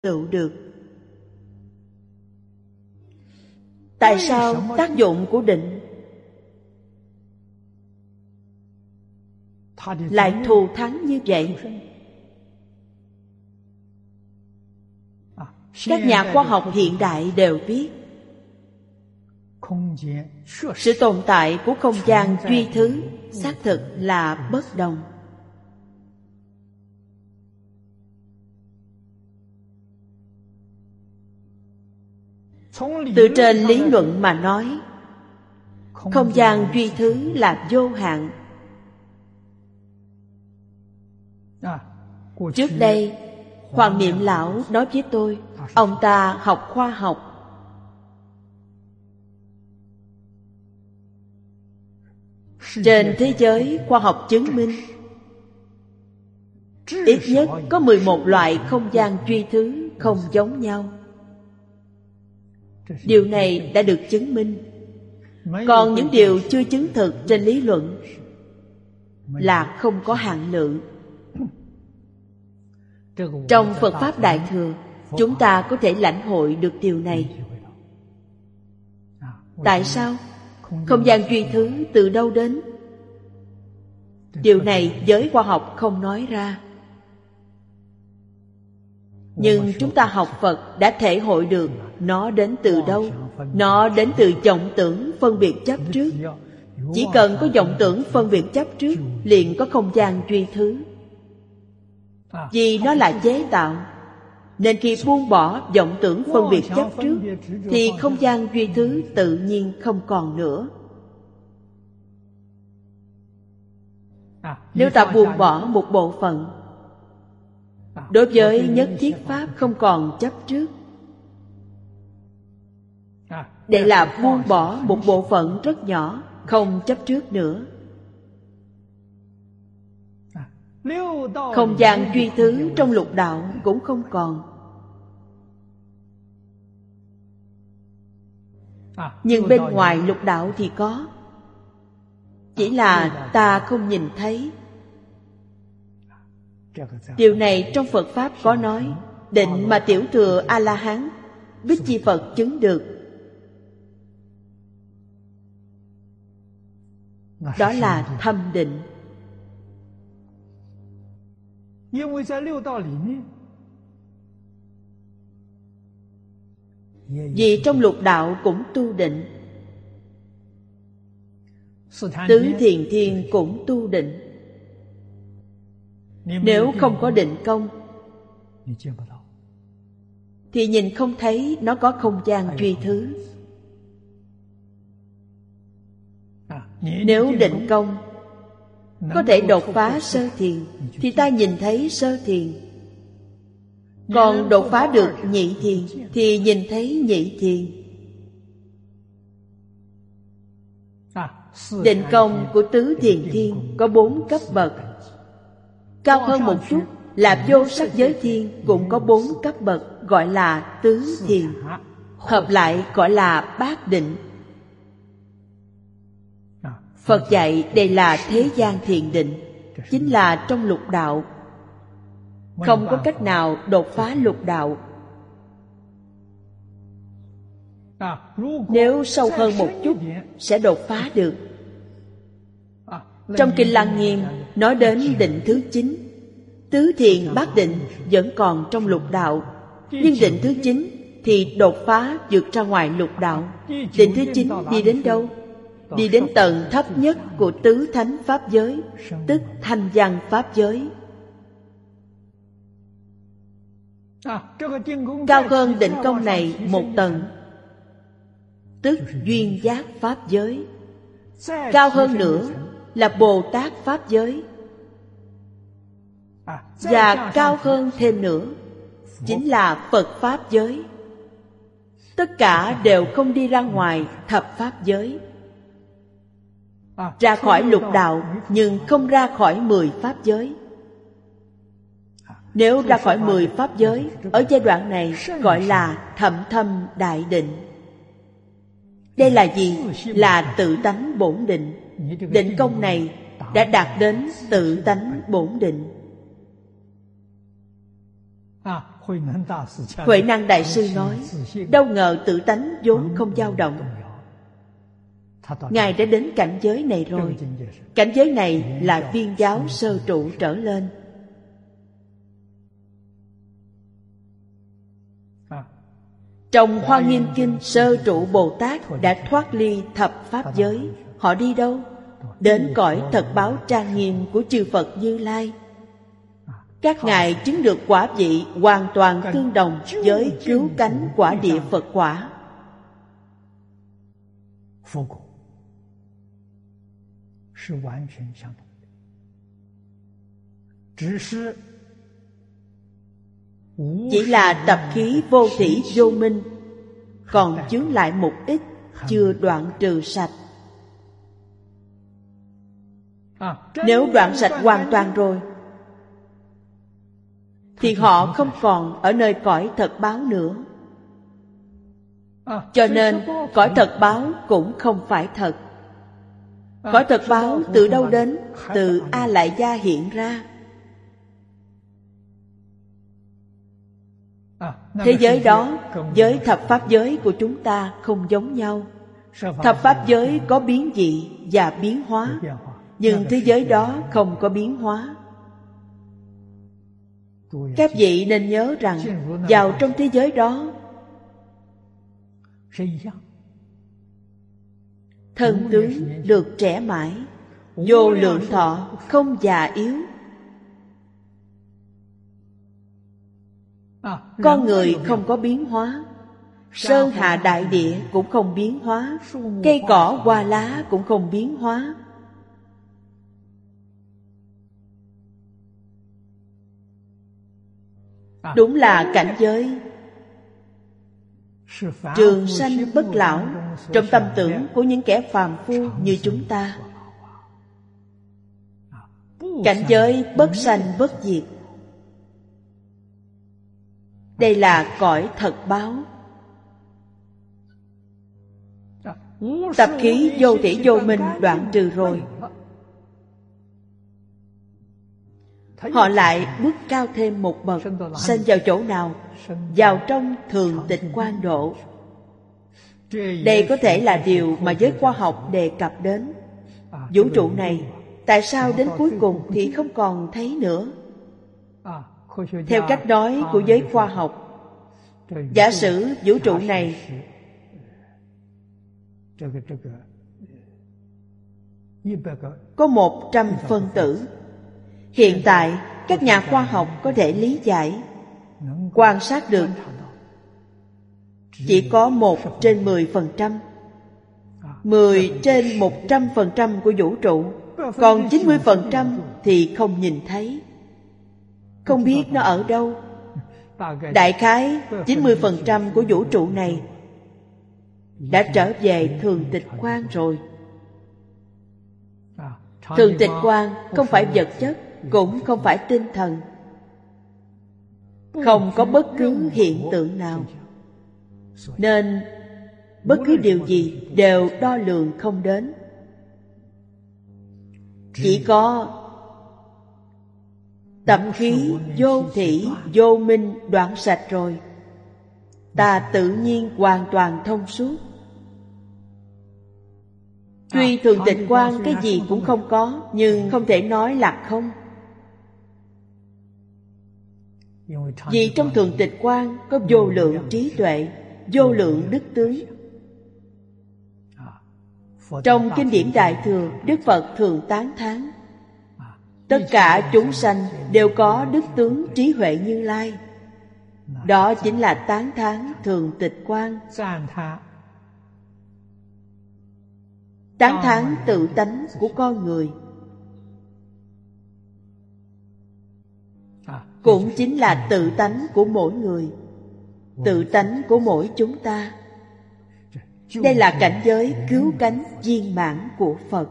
tựu được. Tại sao tác dụng của định lại thù thắng như vậy? Các nhà khoa học hiện đại đều biết sự tồn tại của không gian duy thứ xác thực là bất đồng. Từ trên lý luận mà nói, không gian duy thứ là vô hạn. Trước đây, Hoàng Niệm Lão nói với tôi, ông ta học khoa học. Trên thế giới khoa học chứng minh ít nhất có 11 loại không gian duy thứ không giống nhau. Điều này đã được chứng minh. Còn những điều chưa chứng thực trên lý luận là không có hạn lượng. Trong Phật Pháp Đại Thừa, chúng ta có thể lãnh hội được điều này. Tại sao? Không gian duy thứ từ đâu đến? Điều này giới khoa học không nói ra. Nhưng chúng ta học Phật đã thể hội được nó đến từ đâu. Nó đến từ vọng tưởng phân biệt chấp trước. Chỉ cần có vọng tưởng phân biệt chấp trước, liền có không gian duy thứ. Vì nó là chế tạo, nên khi buông bỏ vọng tưởng phân biệt chấp trước, thì không gian duy thứ tự nhiên không còn nữa. Nếu ta buông bỏ một bộ phận, đối với nhất thiết pháp không còn chấp trước, đây là buông bỏ một bộ phận rất nhỏ, không chấp trước nữa. Không gian duy thứ trong lục đạo cũng không còn. Nhưng bên ngoài lục đạo thì có. Chỉ là ta không nhìn thấy. Điều này trong Phật Pháp có nói. Định mà tiểu thừa A-la-hán Bích Chi Phật chứng được, đó là thâm định. Vì trong lục đạo cũng tu định, tứ thiền thiên cũng tu định. Nếu không có định công thì nhìn không thấy nó có không gian duy thứ. Nếu định công có thể đột phá sơ thiền thì ta nhìn thấy sơ thiền. Còn đột phá được nhị thiền thì nhìn thấy nhị thiền. Định công của tứ thiền thiên có 4 cấp bậc. Cao hơn một chút là vô sắc giới thiên, cũng có 4 cấp bậc, gọi là tứ thiền. Hợp lại gọi là bát định. Phật dạy đây là thế gian thiền định, chính là trong lục đạo. Không có cách nào đột phá lục đạo. Nếu sâu hơn một chút sẽ đột phá được. Trong Kinh Lăng Nghiêm nói đến định thứ 9. Tứ thiền bát định vẫn còn trong lục đạo, nhưng định thứ 9 thì đột phá vượt ra ngoài lục đạo. Định thứ 9 đi đến đâu? Đi đến tầng thấp nhất của tứ thánh pháp giới, tức thanh văn pháp giới. Cao hơn định công này một tầng, tức duyên giác pháp giới. Cao hơn nữa là Bồ Tát pháp giới. Và cao hơn thêm nữa chính là Phật pháp giới. Tất cả đều không đi ra ngoài thập pháp giới. Ra khỏi lục đạo nhưng không ra khỏi 10 pháp giới. Nếu ra khỏi 10 pháp giới, ở giai đoạn này gọi là thậm thâm đại định. Đây là gì? Là tự tánh bổn định. Định công này đã đạt đến tự tánh bổn định. Huệ Năng Đại Sư nói, đâu ngờ tự tánh vốn không dao động. Ngài đã đến cảnh giới này rồi. Cảnh giới này là viên giáo sơ trụ trở lên. Trong Hoa Nghiêm Kinh, sơ trụ Bồ Tát đã thoát ly thập pháp giới. Họ đi đâu? Đến cõi thật báo trang nghiêm của chư Phật Như Lai. Các ngài chứng được quả vị hoàn toàn tương đồng với cứu cánh quả địa Phật quả. Chỉ là tập khí vô thỉ vô minh, còn chướng lại một ít, chưa đoạn trừ sạch. Nếu đoạn sạch hoàn toàn rồi, thì họ không còn ở nơi cõi thật báo nữa. Cho nên cõi thật báo cũng không phải thật. Cõi thật báo từ đâu đến? Từ A Lại Gia hiện ra. Thế giới đó với thập pháp giới của chúng ta không giống nhau. Thập pháp giới có biến dị và biến hóa, nhưng thế giới đó không có biến hóa. Các vị nên nhớ rằng vào trong thế giới đó, thân tướng được trẻ mãi, vô lượng thọ, không già yếu. Con người không có biến hóa, sơn hạ đại địa cũng không biến hóa, cây cỏ hoa lá cũng không biến hóa. Đúng là cảnh giới trường sanh bất lão trong tâm tưởng của những kẻ phàm phu như chúng ta. Cảnh giới bất sanh bất diệt. Đây là cõi thật báo. Tập khí vô thỉ vô minh đoạn trừ rồi, họ lại bước cao thêm một bậc. Sanh vào chỗ nào? Vào trong thường tịch quan độ. Đây có thể là điều mà giới khoa học đề cập đến. Vũ trụ này tại sao đến cuối cùng thì không còn thấy nữa? Theo cách nói của giới khoa học, giả sử vũ trụ này có 100 phân tử. Hiện tại các nhà khoa học có thể lý giải, quan sát được chỉ có 1/10%, 10/100% của vũ trụ, còn 90% thì không nhìn thấy, không biết nó ở đâu. Đại khái 90% của vũ trụ này đã trở về thường tịch quan rồi. Thường tịch quan không phải vật chất, cũng không phải tinh thần, không có bất cứ hiện tượng nào, nên bất cứ điều gì đều đo lường không đến. Chỉ có tập khí vô thỉ vô minh đoạn sạch rồi, ta tự nhiên hoàn toàn thông suốt. Tuy thường tịch quan cái gì cũng không có, nhưng không thể nói là không. Vì trong thường tịch quan có vô lượng trí tuệ, vô lượng đức tướng. Trong kinh điển Đại Thừa, Đức Phật thường tán thán tất cả chúng sanh đều có đức tướng trí huệ Như Lai. Đó chính là tán thán thường tịch quan, tán thán tự tánh của con người. Cũng chính là tự tánh của mỗi người, tự tánh của mỗi chúng ta. Đây là cảnh giới cứu cánh viên mãn của Phật.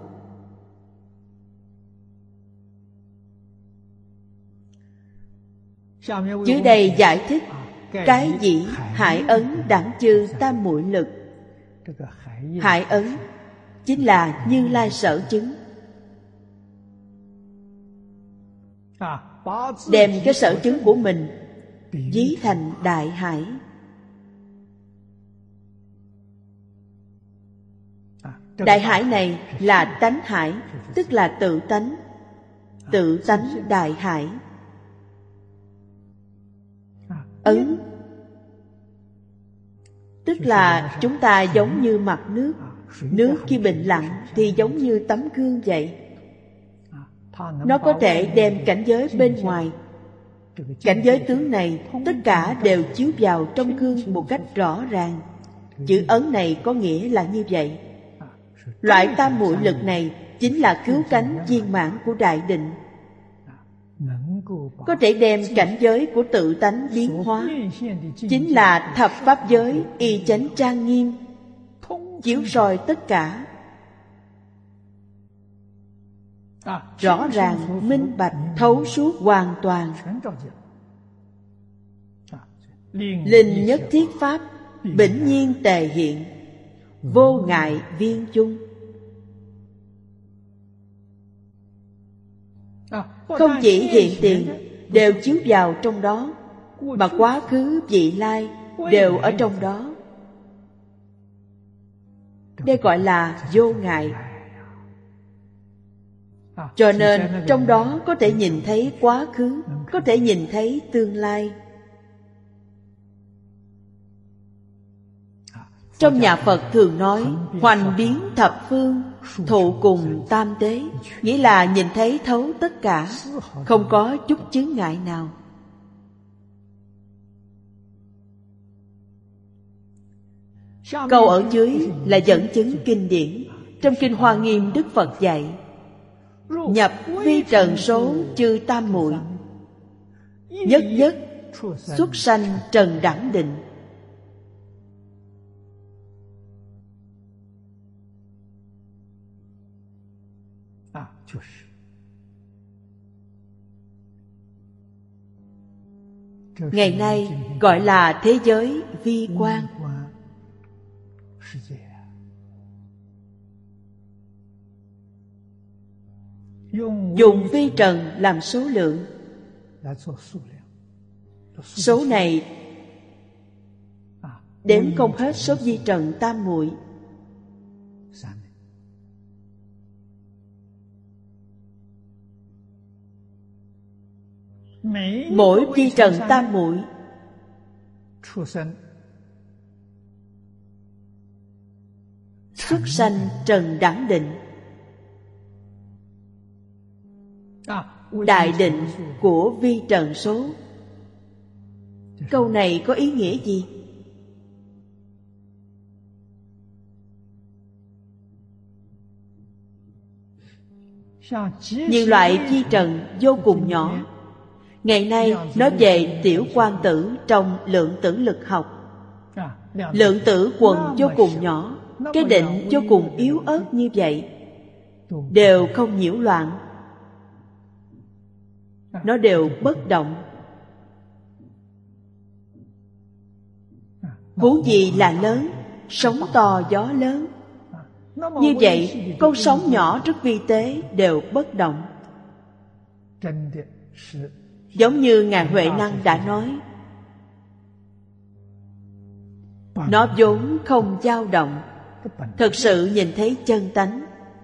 Dưới đây giải thích cái dĩ hải ấn đẳng chư tam muội lực. Hải ấn chính là Như Lai sở chứng. Đem cái sở chứng của mình ví thành đại hải. Đại hải này là tánh hải, tức là tự tánh. Tự tánh đại hải. Ấn tức là chúng ta giống như mặt nước. Nước khi bình lặng thì giống như tấm gương vậy. Nó có thể đem cảnh giới bên ngoài, cảnh giới tướng này tất cả đều chiếu vào trong gương một cách rõ ràng. Chữ ấn này có nghĩa là như vậy. Loại tam muội lực này chính là cứu cánh viên mãn của đại định, có thể đem cảnh giới của tự tánh biến hóa. Chính là thập pháp giới y chánh trang nghiêm, chiếu soi tất cả, rõ ràng, minh bạch, thấu suốt hoàn toàn. Linh nhất thiết pháp, bỉnh nhiên tề hiện, vô ngại viên chung. Không chỉ hiện tiền đều chiếu vào trong đó, mà quá khứ vị lai đều ở trong đó. Đây gọi là vô ngại. Cho nên trong đó có thể nhìn thấy quá khứ, có thể nhìn thấy tương lai. Trong nhà Phật thường nói hoành biến thập phương, thụ cùng tam tế, nghĩa là nhìn thấy thấu tất cả, không có chút chướng ngại nào. Câu ở dưới là dẫn chứng kinh điển. Trong Kinh Hoa Nghiêm, Đức Phật dạy: nhập vi trần số chư tam muội, nhất nhất xuất sanh trần đẳng định. Ngày nay gọi là thế giới vi quan. Dùng vi trần làm số lượng. Số này đếm không hết số vi trần tam muội. Mỗi vi trần tam muội xuất sanh trần đẳng định. Đại định của vi trần số. Câu này có ý nghĩa gì? Nhiều loại vi trần vô cùng nhỏ. Ngày nay nói về tiểu quang tử trong lượng tử lực học. Lượng tử quần vô cùng nhỏ, cái định vô cùng yếu ớt như vậy, đều không nhiễu loạn, nó đều bất động. Huống gì là lớn, sóng to gió lớn. Như vậy con sóng nhỏ rất vi tế đều bất động. Giống như Ngài Huệ Năng đã nói, nó vốn không dao động. Thực sự nhìn thấy chân tánh.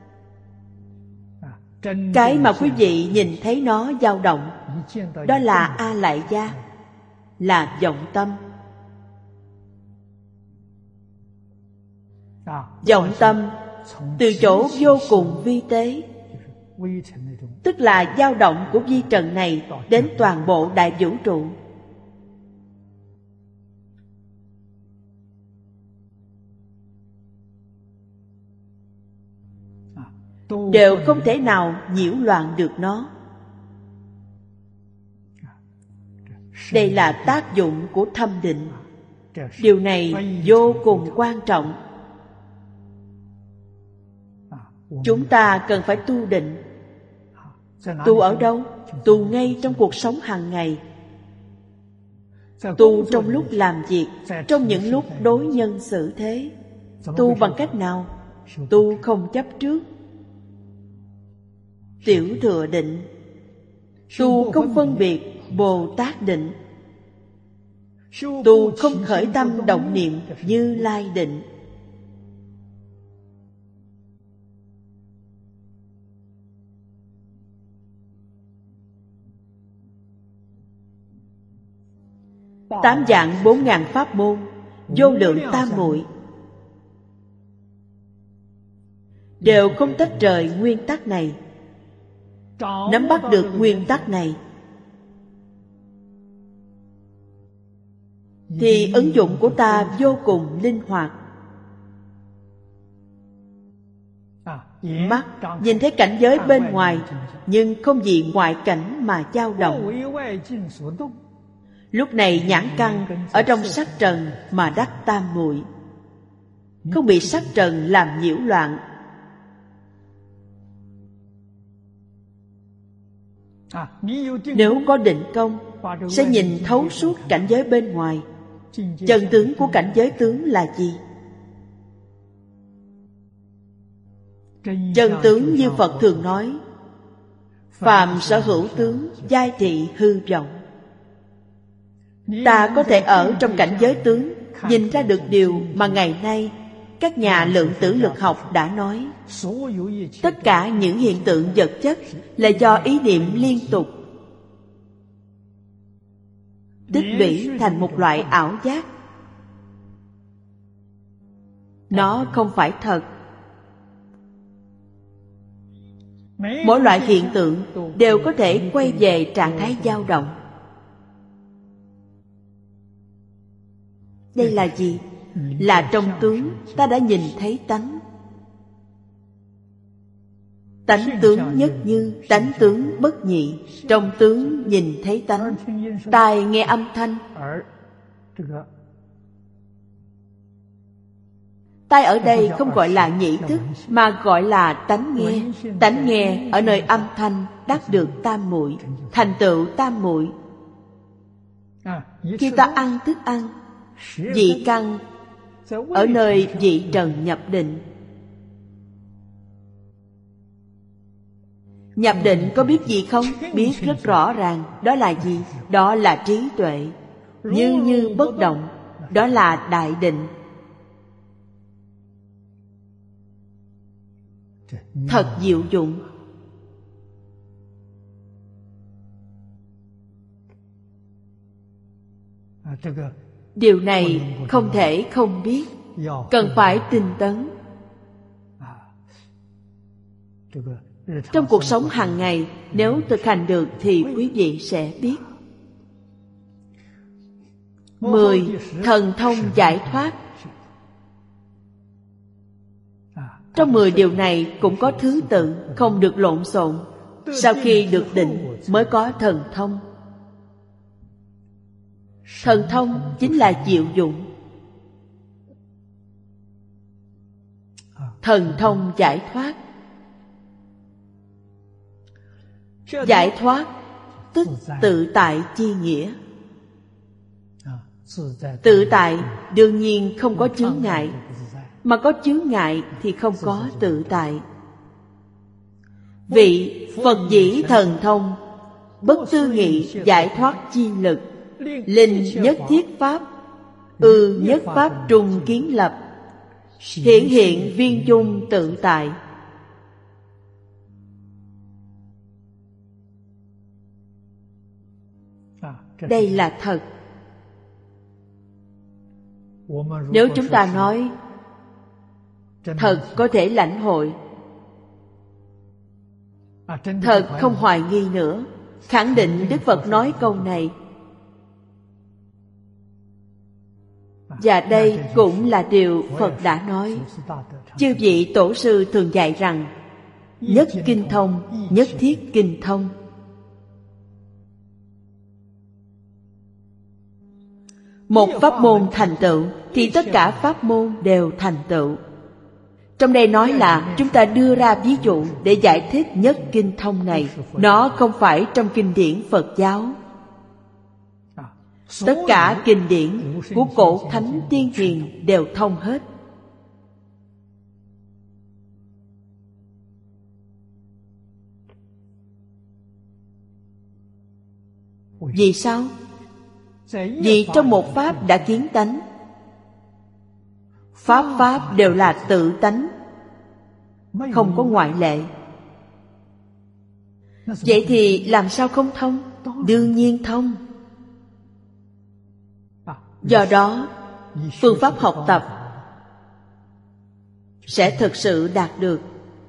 Cái mà quý vị nhìn thấy nó dao động, đó là A Lại Gia, là vọng tâm. Vọng tâm từ chỗ vô cùng vi tế, tức là dao động của vi trần này đến toàn bộ đại vũ trụ. Đều không thể nào nhiễu loạn được nó. Đây là tác dụng của thâm định. Điều này vô cùng quan trọng. Chúng ta cần phải tu định. Tu ở đâu? Tu ngay trong cuộc sống hàng ngày. Tu trong lúc làm việc, trong những lúc đối nhân xử thế. Tu bằng cách nào? Tu không chấp trước. Tiểu thừa định. Tu không phân biệt Bồ Tát định. Tu không khởi tâm động niệm Như Lai định. Tám dạng 4.000 pháp môn, vô lượng tam muội đều không tách rời nguyên tắc này. Nắm bắt được nguyên tắc này thì ứng dụng của ta vô cùng linh hoạt. Mắt nhìn thấy cảnh giới bên ngoài, nhưng không vì ngoại cảnh mà dao động. Lúc này nhãn căn ở trong sắc trần mà đắc tam muội, không bị sắc trần làm nhiễu loạn. Nếu có định công, sẽ nhìn thấu suốt cảnh giới bên ngoài. Chân tướng của cảnh giới tướng là gì? Chân tướng như Phật thường nói, phàm sở hữu tướng, giai thị hư vọng. Ta có thể ở trong cảnh giới tướng nhìn ra được điều mà ngày nay các nhà lượng tử lực học đã nói. Tất cả những hiện tượng vật chất là do ý niệm liên tục tích lũy thành một loại ảo giác. Nó không phải thật. Mỗi loại hiện tượng đều có thể quay về trạng thái dao động. Đây là gì? Là trong tướng ta đã nhìn thấy tánh. Tánh tướng nhất như, tánh tướng bất nhị. Trong tướng nhìn thấy tánh, tai nghe âm thanh. Tai ở đây không gọi là nhị thức, mà gọi là tánh nghe. Tánh nghe ở nơi âm thanh đắc được tam muội, thành tựu tam muội. Khi ta ăn thức ăn, vị căn ở nơi vị trần nhập định. Nhập định có biết gì không? Biết rất rõ ràng. Đó là gì? Đó là trí tuệ. Như bất động. Đó là đại định. Thật diệu dụng. Điều này không thể không biết, cần phải tinh tấn. Trong cuộc sống hàng ngày, nếu thực hành được thì quý vị sẽ biết. 10. Thần thông giải thoát. Trong 10 điều này cũng có thứ tự, không được lộn xộn. Sau khi được định mới có thần thông. Thần thông chính là diệu dụng. Thần thông giải thoát. Giải thoát tức tự tại chi nghĩa. Tự tại đương nhiên không có chướng ngại, mà có chướng ngại thì không có tự tại. Vị Phật dĩ thần thông, bất tư nghị giải thoát chi lực, linh nhất thiết pháp, nhất pháp trung kiến lập, hiển hiện viên dung tự tại. Đây là thật. Nếu chúng ta nói thật có thể lãnh hội, thật không hoài nghi nữa, khẳng định Đức Phật nói câu này. Và đây cũng là điều Phật đã nói. Chư vị tổ sư thường dạy rằng nhất kinh thông, nhất thiết kinh thông. Một pháp môn thành tựu thì tất cả pháp môn đều thành tựu. Trong đây nói là chúng ta đưa ra ví dụ để giải thích nhất kinh thông này. Nó không phải trong kinh điển Phật giáo. Tất cả kinh điển của cổ thánh tiên hiền đều thông hết. Vì sao? Vì trong một pháp đã kiến tánh. Pháp đều là tự tánh, không có ngoại lệ. Vậy thì làm sao không thông? Đương nhiên thông. Do đó, phương pháp học tập sẽ thực sự đạt được.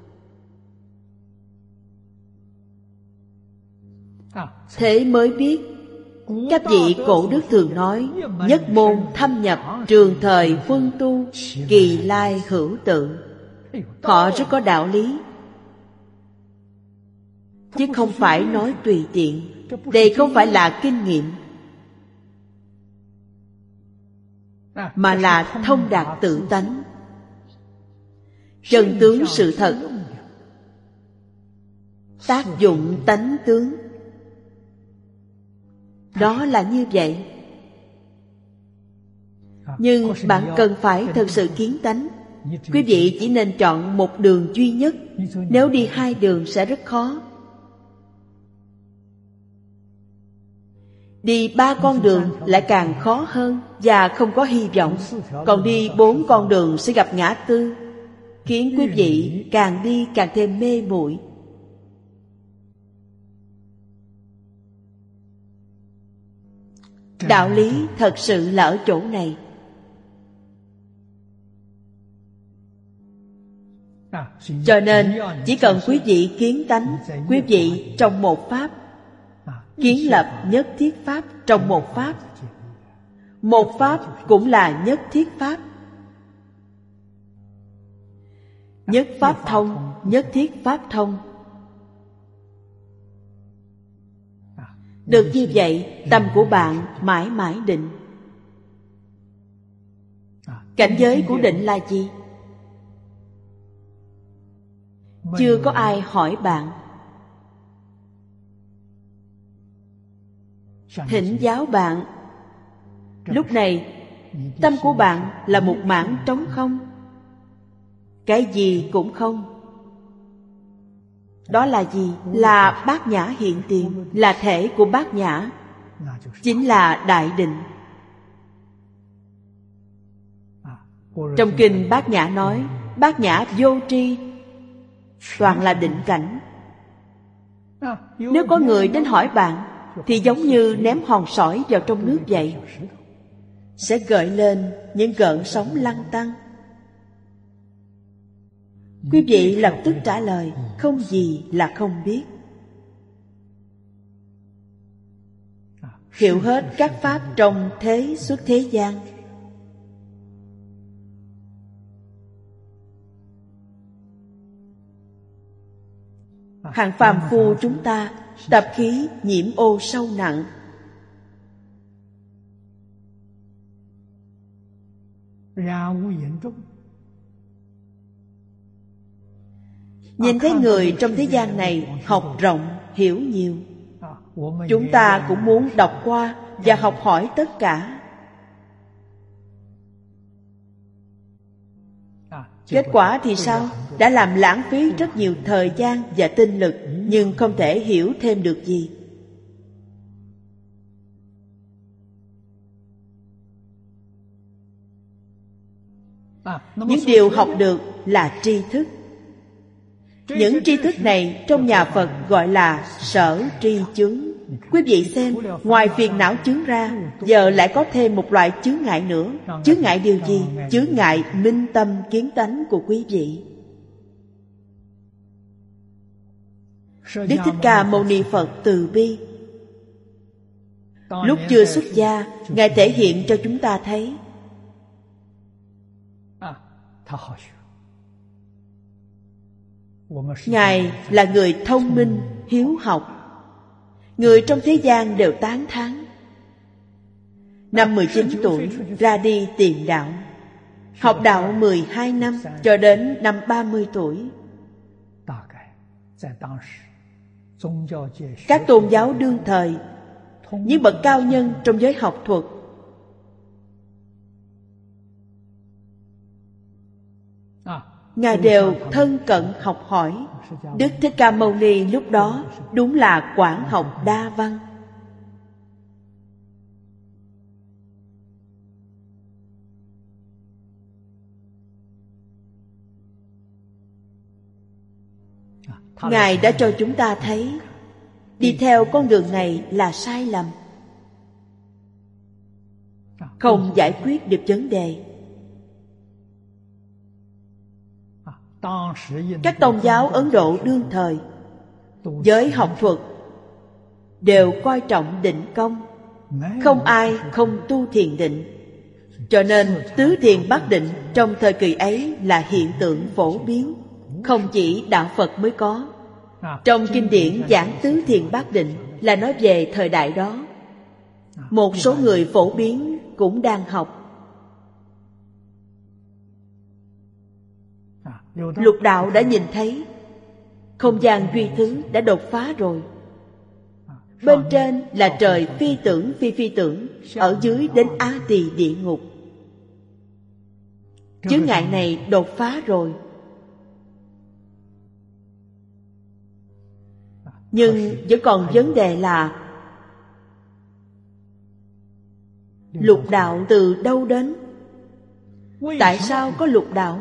Thế mới biết, các vị cổ đức thường nói, nhất môn thâm nhập, trường thời phân tu, kỳ lai hữu tự. Họ rất có đạo lý, chứ không phải nói tùy tiện. Đây không phải là kinh nghiệm, mà là thông đạt tự tánh, chân tướng sự thật, tác dụng tánh tướng. Đó là như vậy. Nhưng bạn cần phải thật sự kiến tánh. Quý vị chỉ nên chọn một đường duy nhất. Nếu đi hai đường sẽ rất khó. Đi ba con đường lại càng khó hơn và không có hy vọng. Còn đi 4 con đường sẽ gặp ngã tư, khiến quý vị càng đi càng thêm mê muội. Đạo lý thật sự là ở chỗ này. Cho nên chỉ cần quý vị kiến tánh, quý vị trong một pháp, kiến lập nhất thiết pháp trong một pháp. Một pháp cũng là nhất thiết pháp. Nhất pháp thông, nhất thiết pháp thông. Được như vậy, tâm của bạn mãi mãi định. Cảnh giới của định là gì? Chưa có ai hỏi bạn. Thỉnh giáo bạn. Lúc này, tâm của bạn là một mảng trống không. Cái gì cũng không. Đó là gì? Là bát nhã hiện tiền, là thể của bát nhã, chính là đại định. Trong kinh Bát Nhã nói, bát nhã vô tri, toàn là định cảnh. Nếu có người đến hỏi bạn, thì giống như ném hòn sỏi vào trong nước vậy, sẽ gợi lên những gợn sóng lăn tăn. Quý vị lập tức trả lời, không gì là không biết. Hiểu hết các pháp trong thế xuất thế gian. Hạng phàm phu chúng ta tập khí nhiễm ô sâu nặng. Nhìn thấy người trong thế gian này học rộng, hiểu nhiều. Chúng ta cũng muốn đọc qua và học hỏi tất cả. Kết quả thì sao? Đã làm lãng phí rất nhiều thời gian và tinh lực, nhưng không thể hiểu thêm được gì. Những điều học được là tri thức. Những tri thức này trong nhà Phật gọi là sở tri chướng. Quý vị xem, ngoài phiền não chướng ra, giờ lại có thêm một loại chướng ngại nữa. Chướng ngại điều gì? Chướng ngại minh tâm kiến tánh của quý vị. Đức Thích Ca Mâu Ni Phật từ bi. Lúc chưa xuất gia, Ngài thể hiện cho chúng ta thấy Ngài là người thông minh, hiếu học. Người trong thế gian đều tán thán. Năm 19 tuổi ra đi tìm đạo. Học đạo 12 năm cho đến năm 30 tuổi. Các tôn giáo đương thời, những bậc cao nhân trong giới học thuật, Ngài đều thân cận học hỏi. Đức Thích Ca Mâu Ni lúc đó đúng là quảng học đa văn. Ngài đã cho chúng ta thấy đi theo con đường này là sai lầm, không giải quyết được vấn đề. Các tôn giáo Ấn Độ đương thời, giới học thuật đều coi trọng định công, không ai không tu thiền định. Cho nên tứ thiền bát định trong thời kỳ ấy là hiện tượng phổ biến, không chỉ đạo Phật mới có. Trong kinh điển giảng tứ thiền bát định là nói về thời đại đó. Một số người phổ biến cũng đang học. Lục đạo đã nhìn thấy không gian duy thứ đã đột phá rồi. Bên trên là trời phi tưởng phi phi tưởng, ở dưới đến Á Tỳ địa ngục. Chướng ngại này đột phá rồi. Nhưng vẫn còn vấn đề là lục đạo từ đâu đến? Tại sao có lục đạo?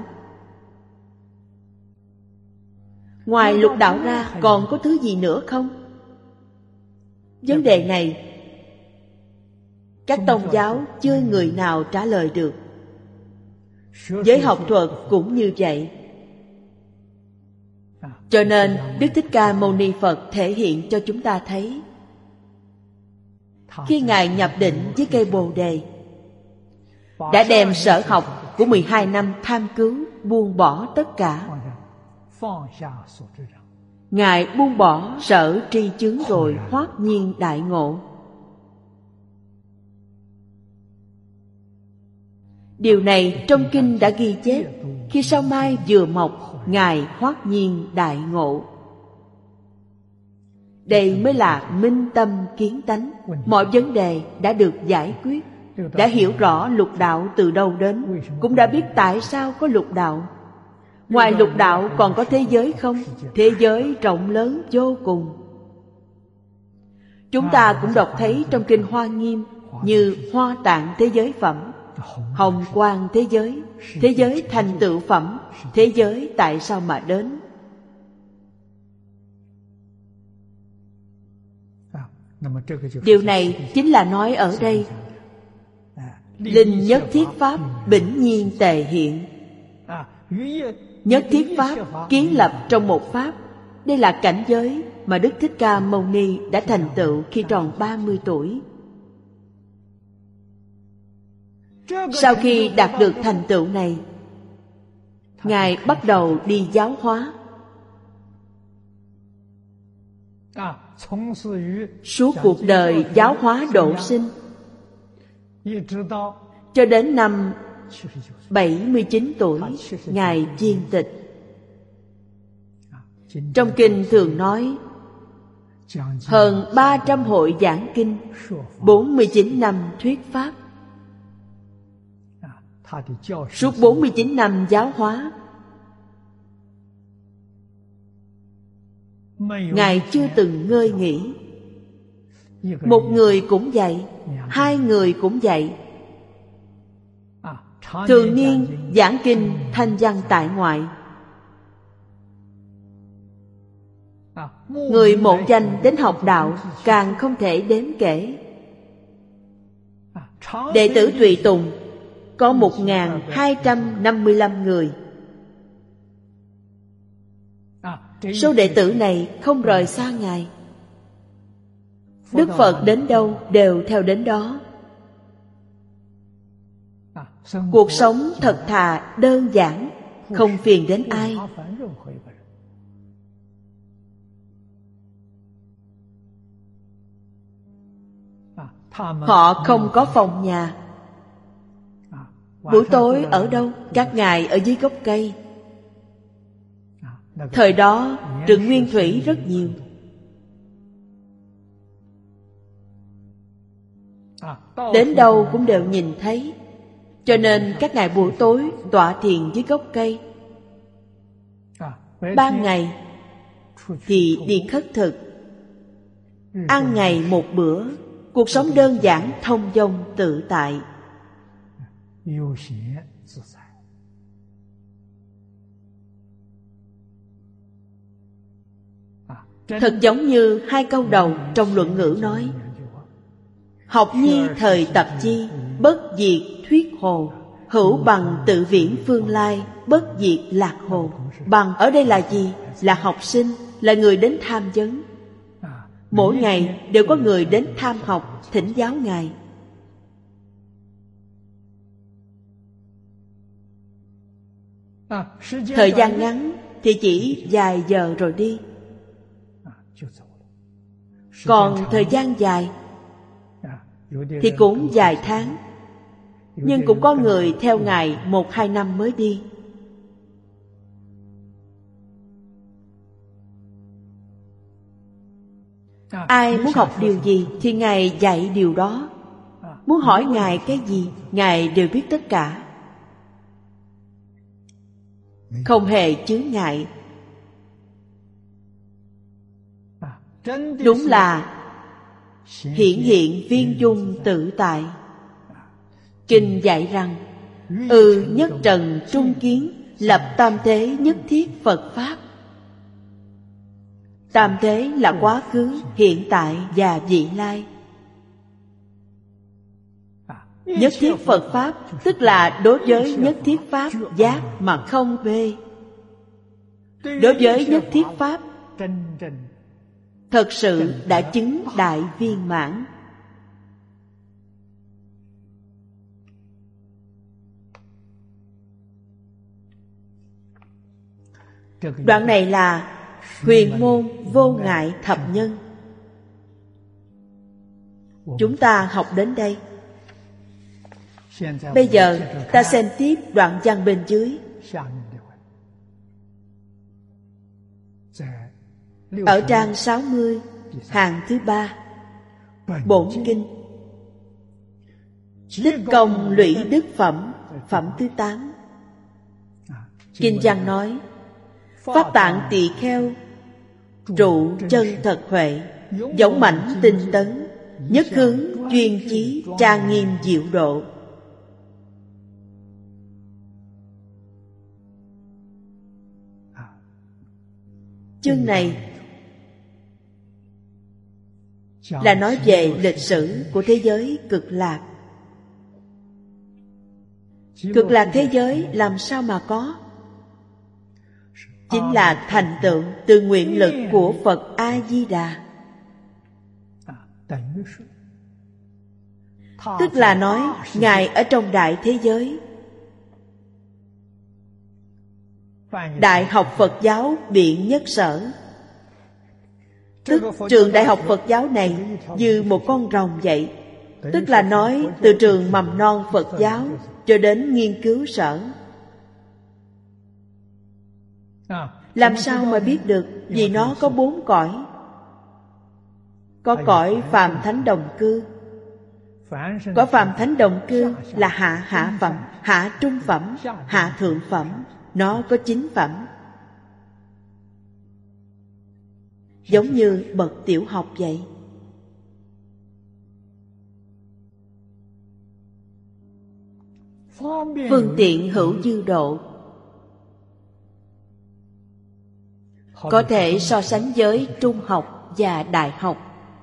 Ngoài lục đạo ra còn có thứ gì nữa không? Vấn đề này các tôn giáo chưa người nào trả lời được. Giới học thuật cũng như vậy. Cho nên Đức Thích Ca Mâu Ni Phật thể hiện cho chúng ta thấy, khi Ngài nhập định với cây Bồ Đề, đã đem sở học của 12 năm tham cứu buông bỏ tất cả. Ngài buông bỏ sở tri chướng rồi hoát nhiên đại ngộ. Điều này trong kinh đã ghi chép, khi sao mai vừa mọc, Ngài hoát nhiên đại ngộ. Đây mới là minh tâm kiến tánh. Mọi vấn đề đã được giải quyết, đã hiểu rõ lục đạo từ đâu đến, cũng đã biết tại sao có lục đạo. Ngoài lục đạo còn có thế giới không? Thế giới rộng lớn vô cùng. Chúng ta cũng đọc thấy trong kinh Hoa Nghiêm như Hoa Tạng thế giới phẩm, Hồng Quang thế giới thành tựu phẩm, thế giới tại sao mà đến. Điều này chính là nói ở đây, linh nhất thiết pháp bỉnh nhiên tề hiện. Nhất thiết pháp kiến lập trong một pháp. Đây là cảnh giới mà Đức Thích Ca Mâu Ni đã thành tựu khi tròn 30 tuổi. Sau khi đạt được thành tựu này, Ngài bắt đầu đi giáo hóa. Suốt cuộc đời giáo hóa độ sinh, cho đến năm 79 tuổi, Ngài viên tịch. Trong kinh thường nói, hơn 300 hội giảng kinh, 49 năm thuyết pháp. Suốt 49 năm giáo hóa, Ngài chưa từng ngơi nghỉ. Một người cũng vậy, hai người cũng vậy. Thường niên giảng kinh thanh văn tại ngoại. Người mộ danh đến học đạo càng không thể đếm kể. Đệ tử tùy tùng có 1.255 người. Số đệ tử này không rời xa Ngài. Đức Phật đến đâu đều theo đến đó. Cuộc sống thật thà đơn giản, không phiền đến ai. Họ không có phòng nhà. Buổi tối ở đâu? Các ngài ở dưới gốc cây. Thời đó rừng nguyên thủy rất nhiều. Đến đâu cũng đều nhìn thấy. Cho nên các ngài buổi tối tọa thiền dưới gốc cây. Ban ngày thì đi khất thực, ăn ngày một bữa. Cuộc sống đơn giản thông dong tự tại. Thật giống như hai câu đầu trong luận ngữ nói: học nhi thời tập chi, bất diệt thuyết hồ. Hữu bằng tự viễn phương lai, bất diệt lạc hồ. Bằng ở đây là gì? Là học sinh, là người đến tham vấn. Mỗi ngày đều có người đến tham học, thỉnh giáo Ngài. Thời gian ngắn thì chỉ vài giờ rồi đi. Còn thời gian dài thì cũng vài tháng. Nhưng cũng có người theo Ngài 1-2 năm mới đi. Ai muốn học điều gì thì Ngài dạy điều đó. Muốn hỏi Ngài cái gì, Ngài đều biết tất cả, không hề chướng ngại. Đúng là hiển hiện viên dung tự tại. Kinh dạy rằng: nhất trần trung kiến, lập tam thế nhất thiết Phật Pháp. Tam thế là quá khứ, hiện tại và vị lai. Nhất thiết Phật Pháp tức là đối với nhất thiết Pháp giác mà không mê. Đối với nhất thiết Pháp thật sự đã chứng đại viên mãn. Đoạn này là huyền môn vô ngại thập nhân. Chúng ta học đến đây. Bây giờ ta xem tiếp đoạn văn bên dưới. Ở trang 60, hàng thứ 3, Bổn Kinh Tích Công Lũy Đức Phẩm, phẩm thứ 8. Kinh văn nói: Pháp tạng tỳ kheo, trụ chân thật huệ, dũng mãnh tinh tấn, nhất hướng chuyên chí, trang nghiêm diệu độ. Chương này là nói về lịch sử của thế giới cực lạc. Cực lạc thế giới làm sao mà có? Chính là thành tựu từ nguyện lực của Phật A-di-đà. Tức là nói Ngài ở trong đại thế giới. Đại học Phật giáo Biện Nhất Sở, tức trường đại học Phật giáo này như một con rồng vậy. Tức là nói từ trường mầm non Phật giáo cho đến nghiên cứu sở. Làm sao mà biết được? Vì nó có 4 cõi. Có cõi phàm thánh đồng cư. Cõi phàm thánh đồng cư là hạ phẩm, hạ trung phẩm, hạ thượng phẩm. Nó có 9 phẩm. Giống như bậc tiểu học vậy. Phương tiện hữu dư độ, có thể so sánh với trung học và đại học.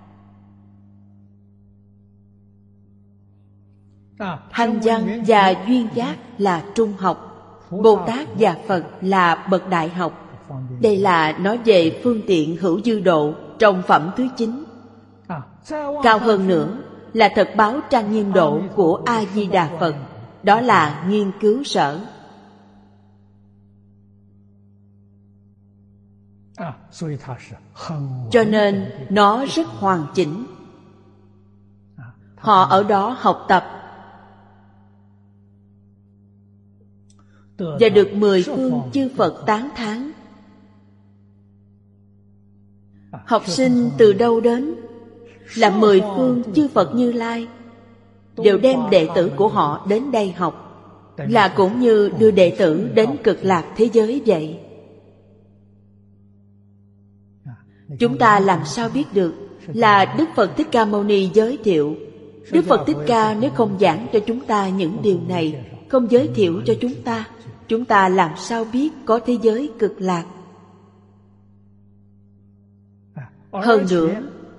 Hành văn và duyên giác là trung học, Bồ Tát và Phật là bậc đại học. Đây là nói về phương tiện hữu dư độ trong phẩm thứ 9. Cao hơn nữa là thật báo trang nghiêm độ của A-di-đà Phật. Đó là nghiên cứu sở. Cho nên nó rất hoàn chỉnh. Họ ở đó học tập và được 10 phương chư Phật tán thán. Học sinh từ đâu đến? Là 10 phương chư Phật Như Lai đều đem đệ tử của họ đến đây học, là cũng như đưa đệ tử đến cực lạc thế giới vậy. Chúng ta làm sao biết được? Là Đức Phật Thích Ca Mâu Ni giới thiệu. Đức Phật Thích Ca nếu không giảng cho chúng ta những điều này, không giới thiệu cho chúng ta làm sao biết có thế giới cực lạc? Hơn nữa,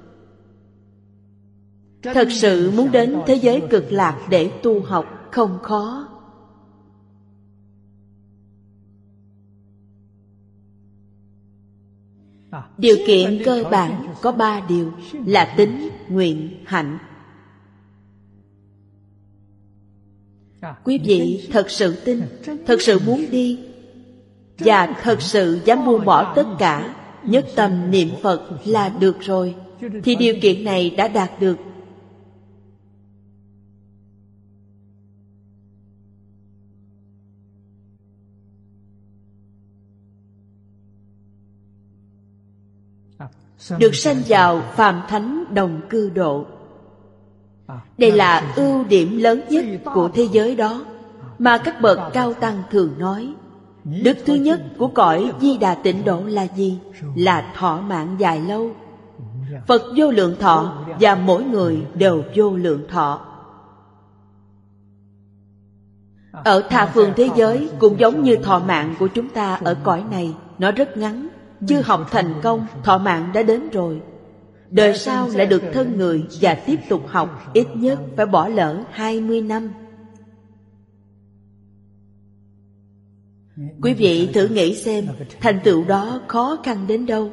thật sự muốn đến thế giới cực lạc để tu học không khó. Điều kiện cơ bản có 3 điều là tín, nguyện, hạnh. Quý vị thật sự tin, thật sự muốn đi, và thật sự dám buông bỏ tất cả, nhất tâm niệm Phật là được rồi, thì điều kiện này đã đạt được. Được sanh vào phàm thánh đồng cư độ. Đây là ưu điểm lớn nhất của thế giới đó, mà các bậc cao tăng thường nói. Đức thứ nhất của cõi Di Đà Tịnh Độ là gì? Là thọ mạng dài lâu. Phật vô lượng thọ, và mỗi người đều vô lượng thọ. Ở tha phương thế giới cũng giống như thọ mạng của chúng ta ở cõi này, nó rất ngắn. Chưa học thành công, thọ mạng đã đến rồi. Đời sau lại được thân người và tiếp tục học, ít nhất phải bỏ lỡ 20 năm. Quý vị thử nghĩ xem, thành tựu đó khó khăn đến đâu.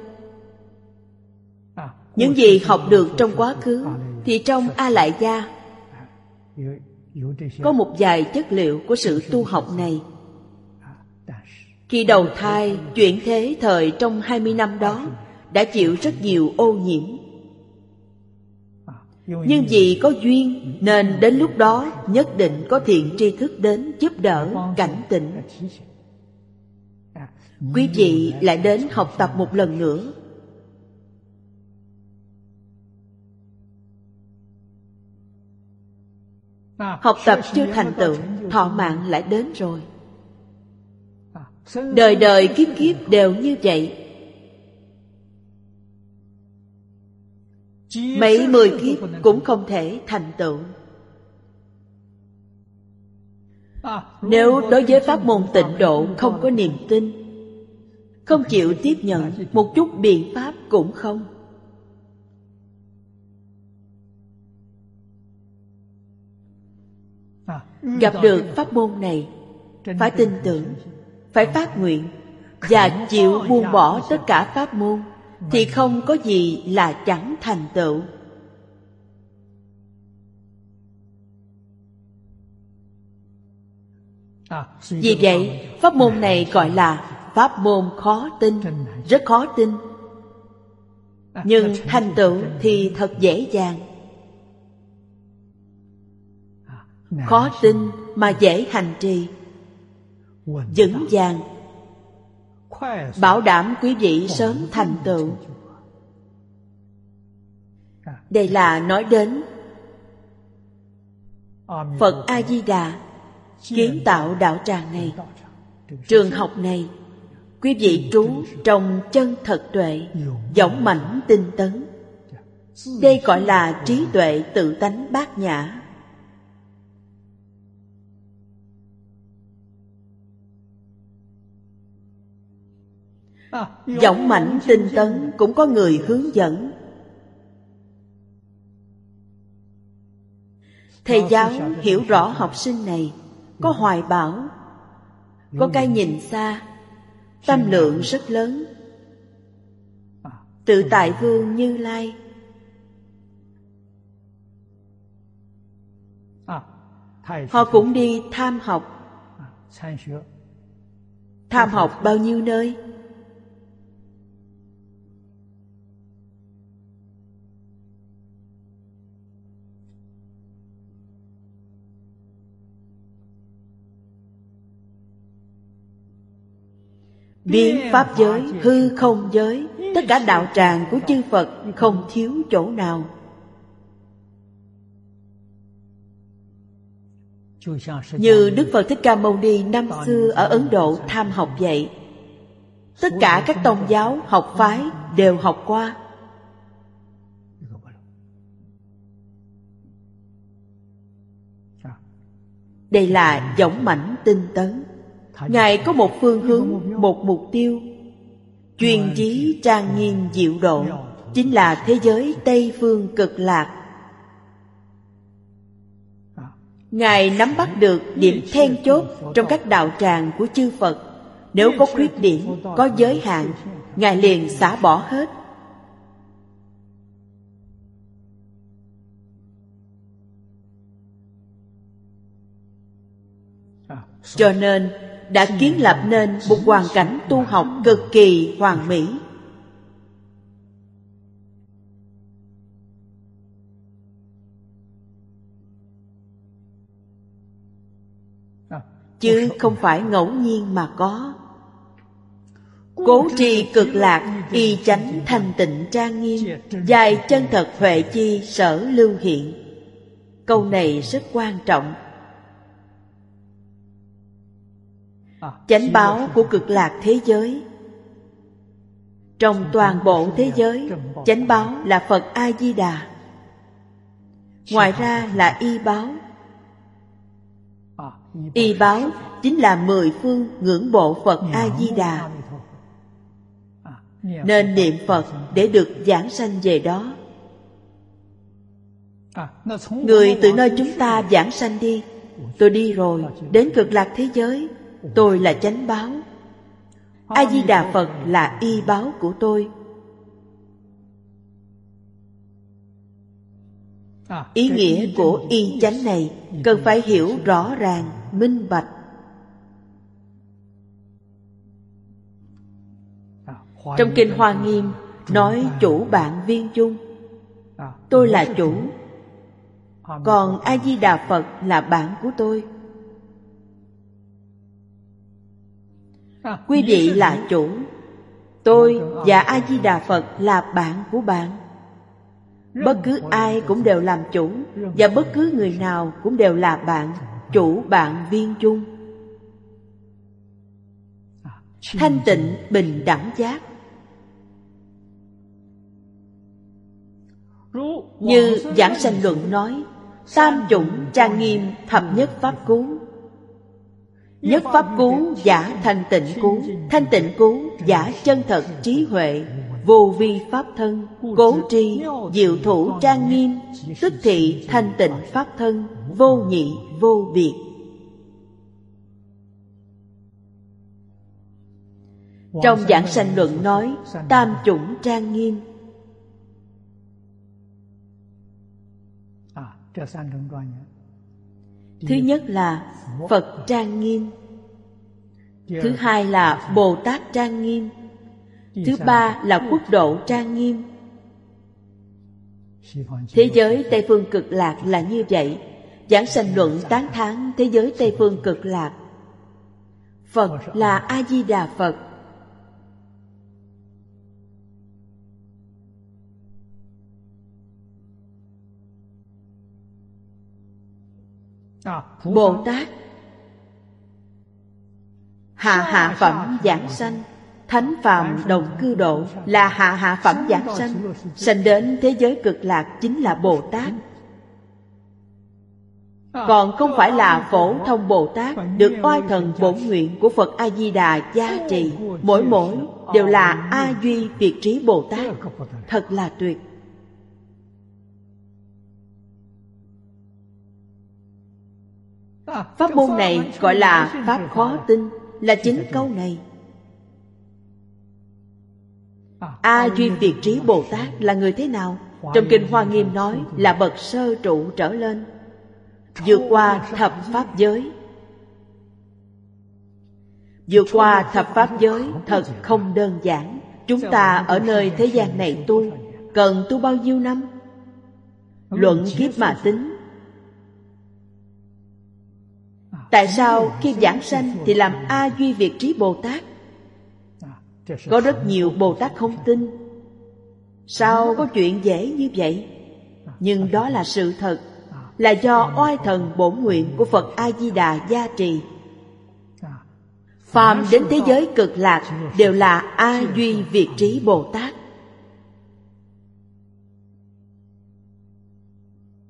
Những gì học được trong quá khứ, thì trong A Lại Gia có một vài chất liệu của sự tu học này. Khi đầu thai, chuyển thế thời trong 20 năm đó, đã chịu rất nhiều ô nhiễm. Nhưng vì có duyên, nên đến lúc đó nhất định có thiện tri thức đến giúp đỡ, cảnh tỉnh. Quý vị lại đến học tập một lần nữa. Học tập chưa thành tựu, thọ mạng lại đến rồi. Đời đời kiếp kiếp đều như vậy. Mấy 10 kiếp cũng không thể thành tựu. Nếu đối với pháp môn tịnh độ không có niềm tin, không chịu tiếp nhận, một chút biện pháp cũng không. Gặp được pháp môn này, phải tin tưởng, phải phát nguyện, và chịu buông bỏ tất cả pháp môn, thì không có gì là chẳng thành tựu. Vì vậy, pháp môn này gọi là pháp môn khó tin, rất khó tin. Nhưng thành tựu thì thật dễ dàng. Khó tin mà dễ hành trì, vững vàng, bảo đảm quý vị sớm thành tựu. Đây là nói đến Phật A-di-đà kiến tạo đạo tràng này, trường học này. Quý vị trú trong chân thật tuệ, dõng mãnh tinh tấn. Đây gọi là trí tuệ tự tánh bát nhã. Dõng mãnh tinh tấn cũng có người hướng dẫn. Thầy giáo hiểu rõ học sinh này, có hoài bão, có cái nhìn xa, tâm lượng rất lớn. Tự tại vương Như Lai, họ cũng đi tham học. Tham học bao nhiêu nơi? Biến pháp giới, hư không giới, tất cả đạo tràng của chư Phật không thiếu chỗ nào. Như Đức Phật Thích Ca Mâu Ni năm xưa ở Ấn Độ tham học vậy. Tất cả các tôn giáo, học phái đều học qua. Đây là dõng mãnh tinh tấn. Ngài có một phương hướng, một mục tiêu, chuyên chí trang nghiêm diệu độ, chính là thế giới Tây Phương Cực Lạc. Ngài nắm bắt được điểm then chốt trong các đạo tràng của chư Phật. Nếu có khuyết điểm, có giới hạn, Ngài liền xả bỏ hết. Cho nên đã kiến lập nên một hoàn cảnh tu học cực kỳ hoàn mỹ. Chứ không phải ngẫu nhiên mà có. Cố trì cực lạc, y chánh thanh tịnh trang nghiêm, dài chân thật huệ chi sở lưu hiện. Câu này rất quan trọng. Chánh báo của cực lạc thế giới. Trong toàn bộ thế giới, chánh báo là Phật A-di-đà. Ngoài ra là y báo. Y báo chính là 10 phương ngưỡng bộ Phật A-di-đà. Nên niệm Phật để được giảng sanh về đó. Người từ nơi chúng ta giảng sanh đi. Tôi đi rồi, đến cực lạc thế giới. Tôi là chánh báo. A-di-đà Phật là y báo của tôi. Ý nghĩa của y chánh này cần phải hiểu rõ ràng, minh bạch. Trong Kinh Hoa Nghiêm nói chủ bạn viên chung. Tôi là chủ, còn A-di-đà Phật là bạn của tôi. Quý vị là chủ, tôi và A-di-đà Phật là bạn của bạn. Bất cứ ai cũng đều làm chủ, và bất cứ người nào cũng đều là bạn, chủ bạn viên chung. Thanh tịnh bình đẳng giác. Như Giảng Sanh Luận nói, tam chủng trang nghiêm thập nhất pháp cú. Nhất pháp cú giả thanh tịnh cú, thanh tịnh cú giả chân thật trí huệ, vô vi pháp thân, cố tri diệu thủ trang nghiêm, tức thị thanh tịnh pháp thân, vô nhị vô biệt. Trong Giảng Sanh Luận nói tam chủng trang nghiêm. Thứ nhất là Phật trang nghiêm. Thứ hai là Bồ Tát trang nghiêm. Thứ ba là quốc độ trang nghiêm. Thế giới Tây Phương Cực Lạc là như vậy. Giảng Sanh Luận tán thán thế giới Tây Phương Cực Lạc. Phật là A-di-đà Phật. Bồ Tát hạ phẩm giảng sanh, thánh phàm đồng cư độ là hạ phẩm giảng sanh. Sanh đến thế giới cực lạc chính là Bồ Tát. Còn không phải là phổ thông Bồ Tát được oai thần bổn nguyện của Phật A-di-đà gia trì. Mỗi đều là A Duy Việt Trí Bồ Tát. Thật là tuyệt. Pháp môn này gọi là pháp khó tin, là chính câu này. A Duy Việt Trí Bồ Tát là người thế nào? Trong Kinh Hoa Nghiêm nói là bậc sơ trụ trở lên, vượt qua thập pháp giới. Vượt qua thập pháp giới thật không đơn giản. Chúng ta ở nơi thế gian này tu, cần tu bao nhiêu năm? Luận kiếp mà tính. Tại sao khi giảng sanh thì làm A Duy Việt Trí Bồ Tát? Có rất nhiều Bồ Tát không tin. Sao có chuyện dễ như vậy? Nhưng đó là sự thật, là do oai thần bổn nguyện của Phật A-di-đà gia trì. Phàm đến thế giới cực lạc đều là A Duy Việt Trí Bồ Tát.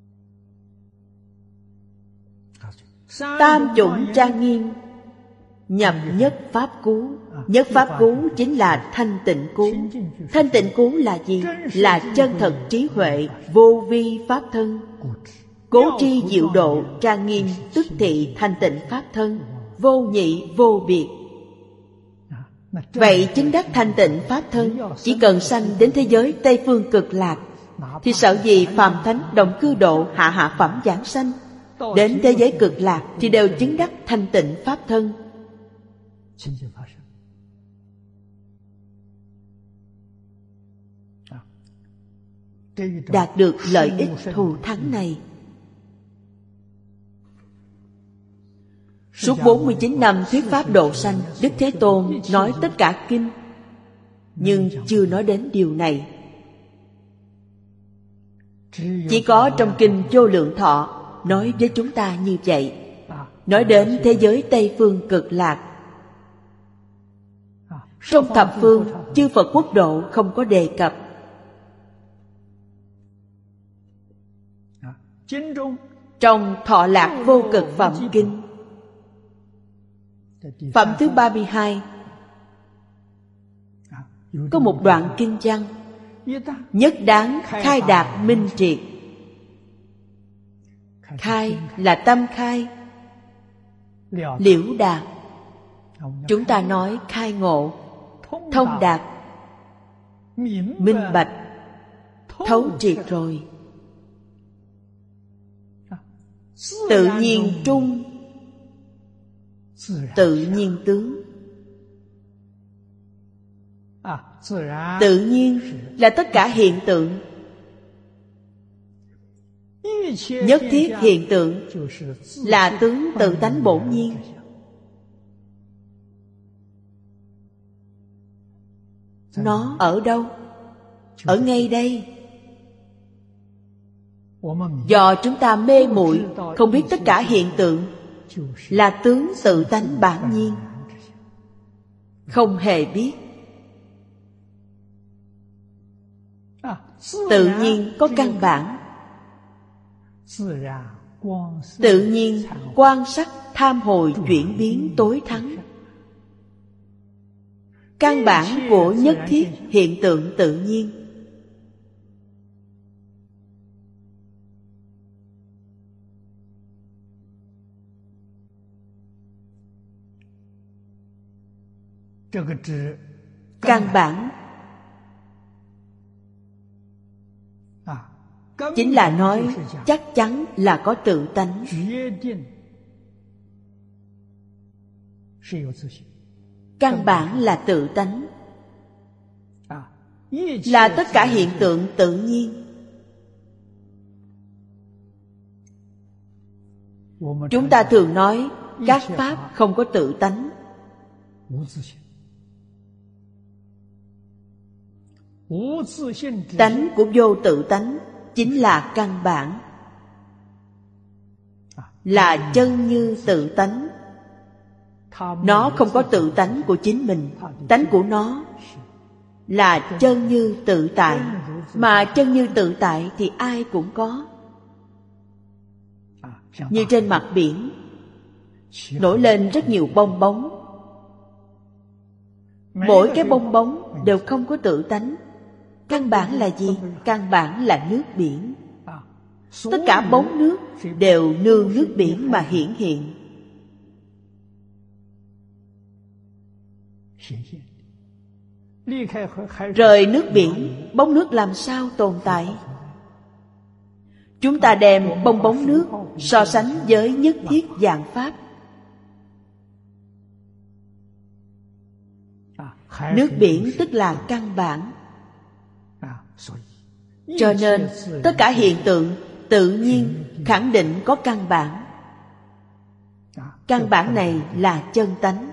Tam chủng trang nghiêm nhập nhất pháp cú. Nhất pháp cú chính là thanh tịnh cú. Thanh tịnh cú là gì? Là chân thật trí huệ, vô vi pháp thân. Cố tri diệu độ, trang nghiêm tức thị thanh tịnh pháp thân, vô nhị vô biệt. Vậy chứng đắc thanh tịnh pháp thân, chỉ cần sanh đến thế giới Tây Phương Cực Lạc, thì sợ gì phàm thánh động cư độ hạ phẩm giảng sanh. Đến thế giới Cực Lạc thì đều chứng đắc thanh tịnh pháp thân. Đạt được lợi ích thù thắng này. Suốt 49 năm thuyết pháp độ sanh, Đức Thế Tôn nói tất cả kinh, nhưng chưa nói đến điều này. Chỉ có trong kinh Vô Lượng Thọ nói với chúng ta như vậy. Nói đến thế giới Tây Phương Cực Lạc. Trong thập phương, chư Phật quốc độ không có đề cập. Trong Thọ Lạc Vô Cực Phẩm Kinh, phẩm thứ 32, có một đoạn kinh văn: nhất đáng khai đạt minh triệt. Khai là tâm khai, liễu đạt. Chúng ta nói khai ngộ, thông đạt, minh bạch, thấu triệt rồi. Tự nhiên trung, tự nhiên tướng. Tự nhiên là tất cả hiện tượng. Nhất thiết hiện tượng là tướng tự tánh bổn nhiên. Nó ở đâu? Ở ngay đây. Do chúng ta mê muội, không biết tất cả hiện tượng là tướng tự tánh bản nhiên, không hề biết. Tự nhiên có căn bản. Tự nhiên quan sát tham hồi chuyển biến tối thắng. Căn bản của nhất thiết hiện tượng tự nhiên. Căn bản chính là nói chắc chắn là có tự tánh. Căn bản là tự tánh, là tất cả hiện tượng tự nhiên. Chúng ta thường nói các pháp không có tự tánh. Tánh của vô tự tánh chính là căn bản, là chân như tự tánh. Nó không có tự tánh của chính mình. Tánh của nó là chân như tự tại. Mà chân như tự tại thì ai cũng có. Như trên mặt biển nổi lên rất nhiều bong bóng. Mỗi cái bong bóng đều không có tự tánh. Căn bản là gì? Căn bản là nước biển. Tất cả bóng nước đều nương nước biển mà hiển hiện. Rời nước biển, bóng nước làm sao tồn tại? Chúng ta đem bong bóng nước so sánh với nhất thiết vạn pháp. Nước biển tức là căn bản. Cho nên tất cả hiện tượng tự nhiên khẳng định có căn bản. Căn bản này là chân tánh.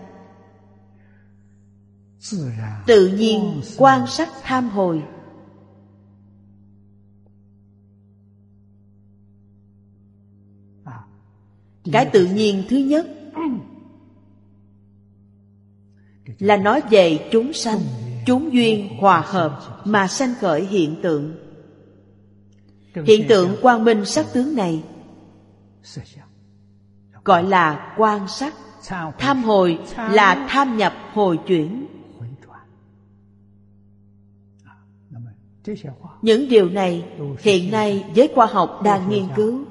Tự nhiên quan sát tham hồi. Cái tự nhiên thứ nhất là nói về chúng sanh, chúng duyên hòa hợp mà sanh khởi hiện tượng. Hiện tượng quang minh sắc tướng này gọi là quan sát. Tham hồi là tham nhập hồi chuyển. Những điều này hiện nay giới khoa học đang nghiên cứu.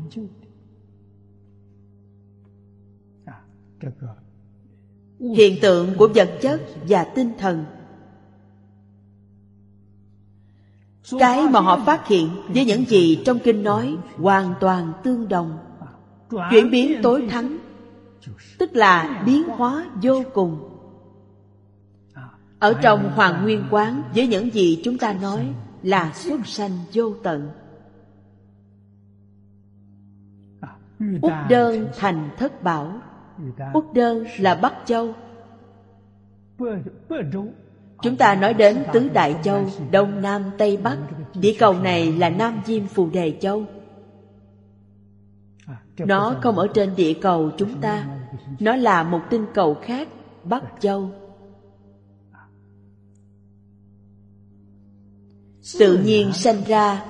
Hiện tượng của vật chất và tinh thần, cái mà họ phát hiện với những gì trong kinh nói hoàn toàn tương đồng. Chuyển biến tối thắng tức là biến hóa vô cùng. Ở trong Hoàng Nguyên Quán, với những gì chúng ta nói là xuất sanh vô tận. Úc đơn thành thất bảo. Úc đơn là Bắc Châu. Chúng ta nói đến tứ đại châu, Đông Nam Tây Bắc. Địa cầu này là Nam Diêm Phù Đề Châu. Nó không ở trên địa cầu chúng ta, nó là một tinh cầu khác, Bắc Châu. Tự nhiên sanh ra.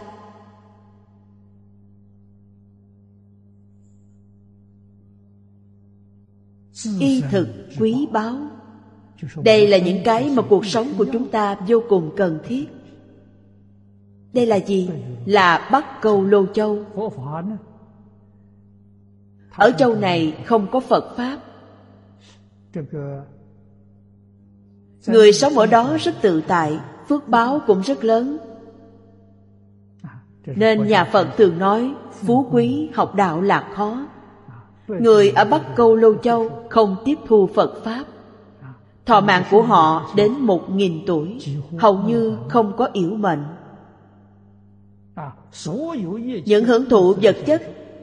Y thực quý báu. Đây là những cái mà cuộc sống của chúng ta vô cùng cần thiết. Đây là gì? Là Bắc Câu Lô Châu. Ở châu này không có Phật Pháp. Người sống ở đó rất tự tại, phước báo cũng rất lớn. Nên nhà Phật thường nói phú quý học đạo là khó. Người ở Bắc Câu Lô Châu không tiếp thu Phật Pháp. Thọ mạng của họ đến 1000 tuổi, hầu như không có yểu mệnh. Những hưởng thụ vật chất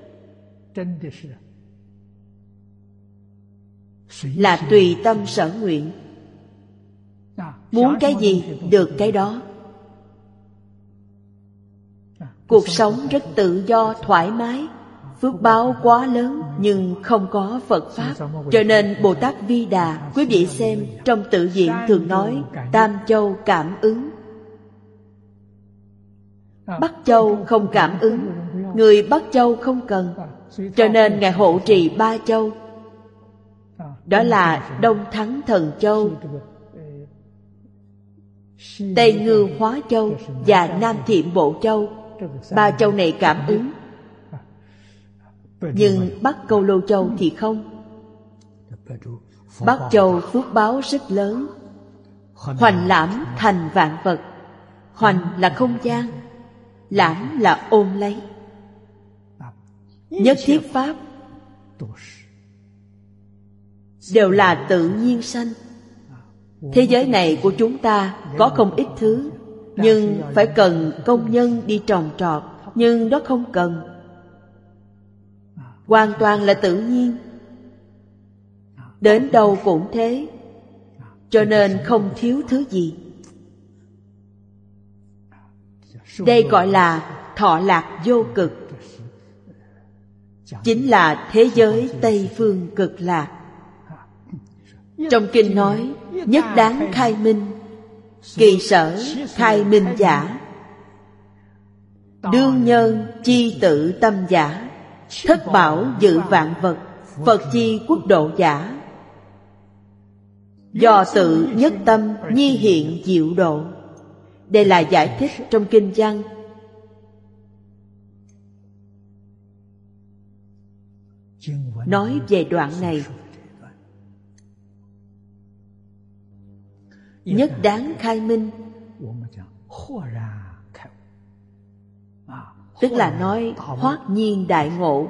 là tùy tâm sở nguyện. Muốn cái gì được cái đó. Cuộc sống rất tự do thoải mái. Phước báo quá lớn nhưng không có Phật Pháp. Cho nên Bồ Tát Vi Đà, quý vị xem trong tự viện thường nói Tam Châu cảm ứng. Bắc Châu không cảm ứng, người Bắc Châu không cần. Cho nên Ngài hộ trì 3 châu. Đó là Đông Thắng Thần Châu, Tây Ngưu Hóa Châu và Nam Thiệm Bộ Châu. 3 châu này cảm ứng. Nhưng Bắc Câu Lô Châu thì không. Bắc Châu phước báo rất lớn. Hoành lãm thành vạn vật. Hoành là không gian, lãm là ôm lấy. Nhất thiết pháp đều là tự nhiên sanh. Thế giới này của chúng ta có không ít thứ, nhưng phải cần công nhân đi trồng trọt. Nhưng đó không cần. Hoàn toàn là tự nhiên. Đến đâu cũng thế. Cho nên không thiếu thứ gì. Đây gọi là thọ lạc vô cực. Chính là thế giới Tây Phương Cực Lạc. Trong kinh nói nhất đáng khai minh, kỳ sở khai minh giả, đương nhân chi tự tâm giả, thất bảo dự vạn vật, Phật chi quốc độ giả. Do tự nhất tâm nhi hiện diệu độ. Đây là giải thích trong kinh văn. Nói về đoạn này. Nhất đáng khai minh, tức là nói hoát nhiên đại ngộ.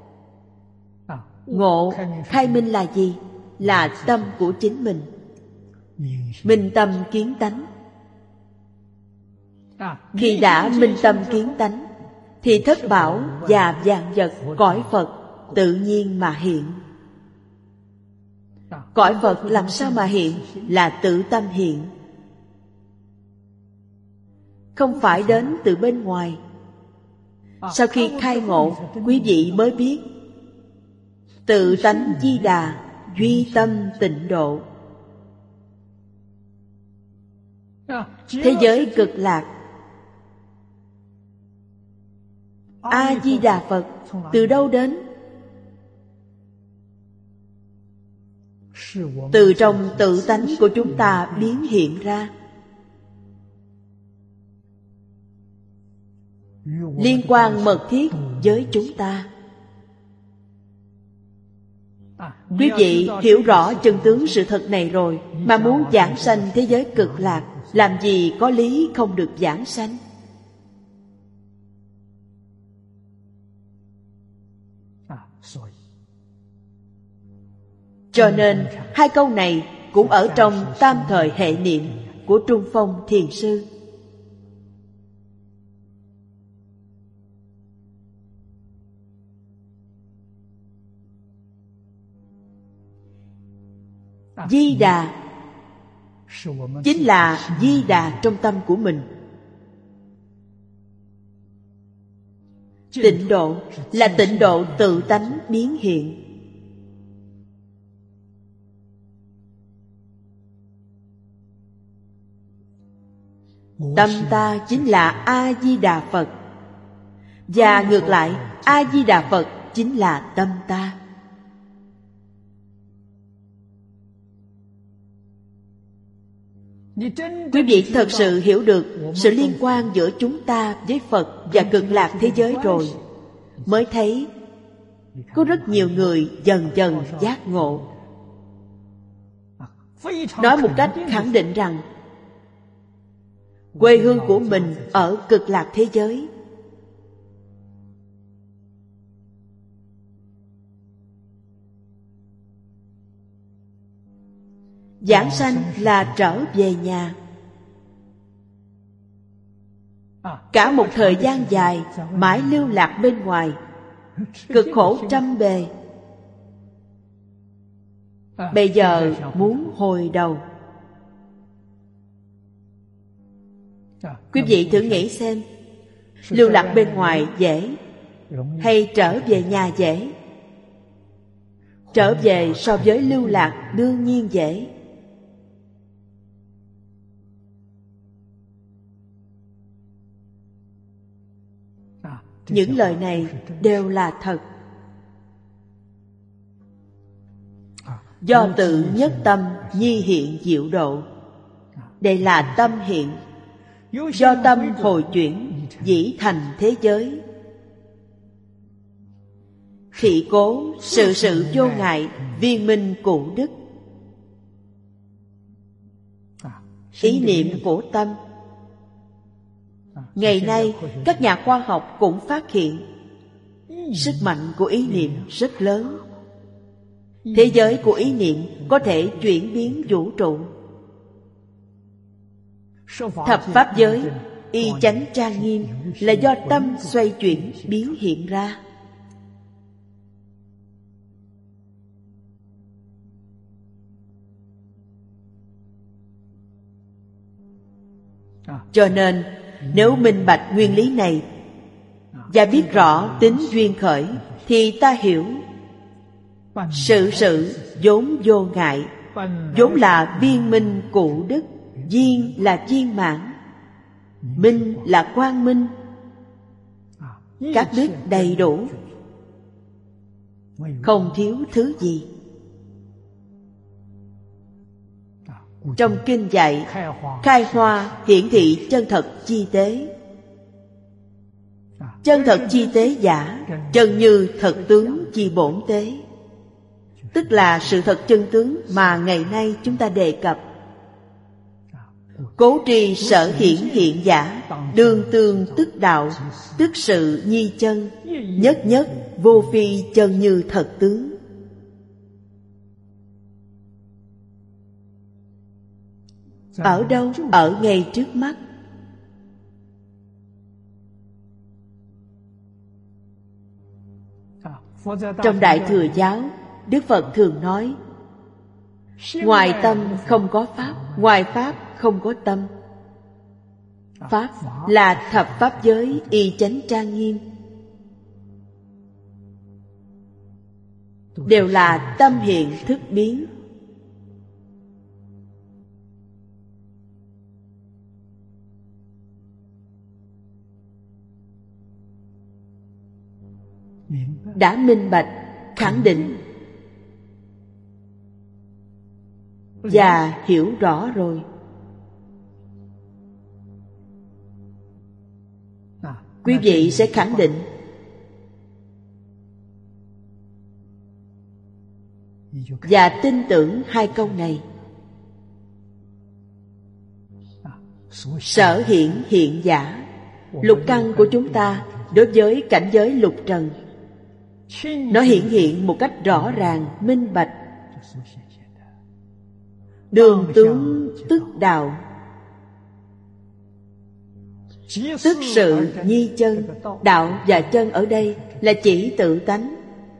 Ngộ, khai minh là gì? Là tâm của chính mình. Minh tâm kiến tánh. Khi đã minh tâm kiến tánh, thì thất bảo và vạn vật cõi Phật tự nhiên mà hiện. Cõi Phật làm sao mà hiện? Là tự tâm hiện. Không phải đến từ bên ngoài. Sau khi khai ngộ, quý vị mới biết tự tánh Di Đà, duy tâm tịnh độ. Thế giới cực lạc, A Di Đà Phật từ đâu đến? từ trong tự tánh của chúng ta biến hiện ra, liên quan mật thiết với chúng ta. Quý vị hiểu rõ chân tướng sự thật này rồi, mà muốn giảng sanh thế giới cực lạc, làm gì có lý không được giảng sanh. Cho nên hai câu này cũng ở trong tam thời hệ niệm của Trung Phong Thiền Sư. Di Đà chính là Di Đà trong tâm của mình. Tịnh độ là tịnh độ tự tánh biến hiện. Tâm ta chính là A-di-đà Phật, và ngược lại, A-di-đà Phật chính là tâm ta. Quý vị thật sự hiểu được sự liên quan giữa chúng ta với Phật và cực lạc thế giới rồi, mới thấy có rất nhiều người dần dần giác ngộ. Nói một cách khẳng định rằng quê hương của mình ở cực lạc thế giới. Giảng sanh là trở về nhà. Cả một thời gian dài mãi lưu lạc bên ngoài, cực khổ trăm bề. Bây giờ muốn hồi đầu. Quý vị thử nghĩ xem, lưu lạc bên ngoài dễ hay trở về nhà dễ? Trở về so với lưu lạc đương nhiên dễ. Những lời này đều là thật. Do tự nhất tâm nhi hiện diệu độ. Đây là tâm hiện. Do tâm hồi chuyển dĩ thành thế giới. Khỉ cố sự sự vô ngại, viên minh cụ đức. Ý niệm của tâm. Ngày nay các nhà khoa học cũng phát hiện sức mạnh của ý niệm rất lớn. Thế giới của ý niệm có thể chuyển biến vũ trụ. Thập pháp giới y chánh trang nghiêm là do tâm xoay chuyển biến hiện ra. Cho nên nếu minh bạch nguyên lý này và biết rõ tính duyên khởi, thì ta hiểu sự sự vốn vô ngại, vốn là viên minh cụ đức. Viên là viên mãn, minh là quang minh, các đức đầy đủ, không thiếu thứ gì. Trong kinh dạy, khai hoa hiển thị chân thật chi tế. Chân thật chi tế giả, chân như thật tướng chi bổn tế. Tức là sự thật chân tướng mà ngày nay chúng ta đề cập. Cố tri sở hiển hiện giả, đương tương tức đạo, tức sự nhi chân, nhất nhất vô phi chân như thật tướng. Ở đâu? Ở ngay trước mắt. Trong Đại Thừa Giáo, Đức Phật thường nói: ngoài tâm không có pháp, ngoài pháp không có tâm. Pháp là thập pháp giới y chánh trang nghiêm, đều là tâm hiện thức biến. Đã minh bạch, khẳng định và hiểu rõ rồi. Quý vị sẽ khẳng định và tin tưởng hai câu này. Sở hiện hiện giả. Lục căn của chúng ta đối với cảnh giới lục trần, nó hiện hiện một cách rõ ràng, minh bạch. Đường tướng tức đạo, tức sự nhi chân. Đạo và chân ở đây là chỉ tự tánh.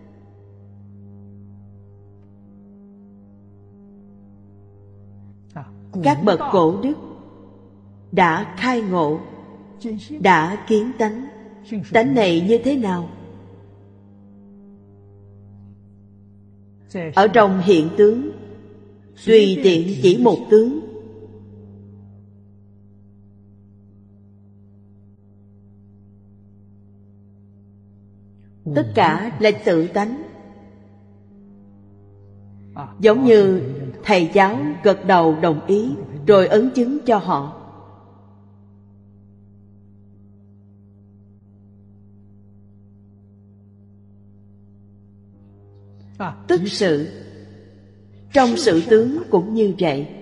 Các bậc cổ đức đã khai ngộ, đã kiến tánh. Tánh này như thế nào? Ở trong hiện tướng, tùy tiện chỉ một tướng, tất cả là tự tánh. Giống như thầy giáo gật đầu đồng ý rồi ấn chứng cho họ. Tức sự, trong sự tướng cũng như vậy.